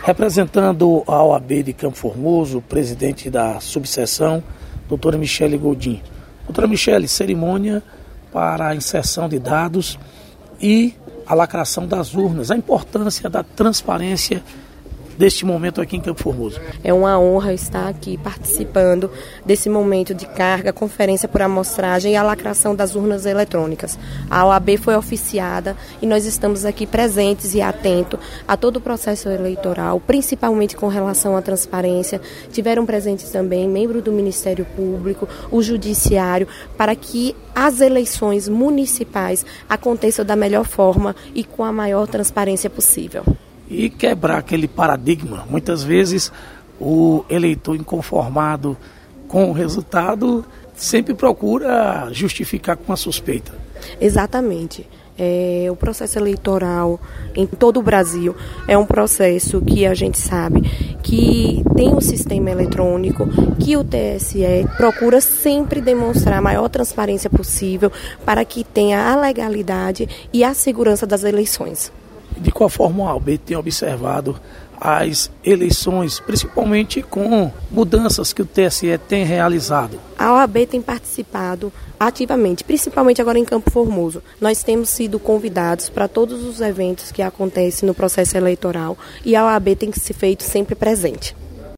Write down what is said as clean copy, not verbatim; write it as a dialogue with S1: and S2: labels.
S1: Representando a OAB de Campo Formoso, presidente da subseção, doutora Michele Godin. Doutora Michele, cerimônia para a inserção de dados e a lacração das urnas, a importância da transparência deste momento aqui em Campo Formoso.
S2: É uma honra estar aqui participando desse momento de carga, conferência por amostragem e a lacração das urnas eletrônicas. A OAB foi oficiada e nós estamos aqui presentes e atentos a todo o processo eleitoral, principalmente com relação à transparência. Tiveram presentes também membros do Ministério Público, o Judiciário, para que as eleições municipais aconteçam da melhor forma e com a maior transparência possível.
S1: E quebrar aquele paradigma. Muitas vezes o eleitor inconformado com o resultado sempre procura justificar com uma suspeita.
S2: Exatamente. O processo eleitoral em todo o Brasil é um processo que a gente sabe que tem um sistema eletrônico, que o TSE procura sempre demonstrar a maior transparência possível para que tenha a legalidade e a segurança das eleições.
S1: De qual forma a OAB tem observado as eleições, principalmente com mudanças que o TSE tem realizado?
S2: A OAB tem participado ativamente, principalmente agora em Campo Formoso. Nós temos sido convidados para todos os eventos que acontecem no processo eleitoral e a OAB tem se feito sempre presente.